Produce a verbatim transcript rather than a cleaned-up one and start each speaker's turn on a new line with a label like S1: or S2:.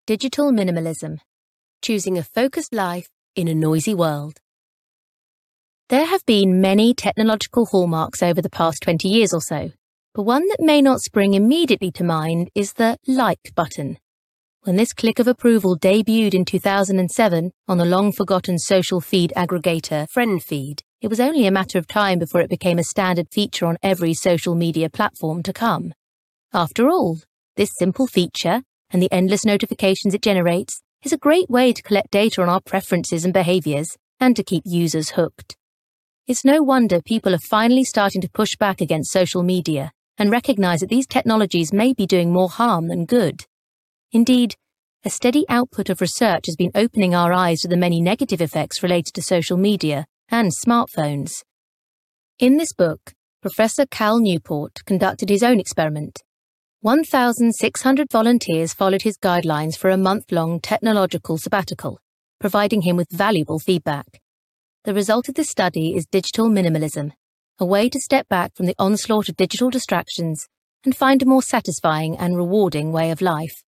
S1: Digital minimalism. Choosing a focused life in a noisy world. There have been many technological hallmarks over the past twenty years or so, but one that may not spring immediately to mind is the like button. When this click of approval debuted in two thousand seven on the long-forgotten social feed aggregator FriendFeed, it was only a matter of time before it became a standard feature on every social media platform to come. After all, this simple feature, and the endless notifications it generates, is a great way to collect data on our preferences and behaviors, and to keep users hooked. It's no wonder people are finally starting to push back against social media and recognize that these technologies may be doing more harm than good. Indeed, a steady output of research has been opening our eyes to the many negative effects related to social media and smartphones. In this book, Professor Cal Newport conducted his own experiment. one thousand six hundred volunteers followed his guidelines for a month-long technological sabbatical, providing him with valuable feedback. The result of this study is digital minimalism, a way to step back from the onslaught of digital distractions and find a more satisfying and rewarding way of life.